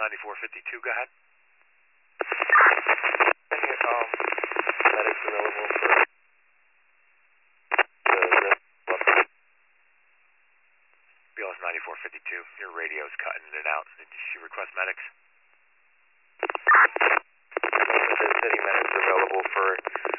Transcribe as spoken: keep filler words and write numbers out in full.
ninety-four fifty-two, go ahead. Any um, medics available for the B L S ninety-four fifty-two, your radio's cutting in and out. Did she request medics? If there's any medics available for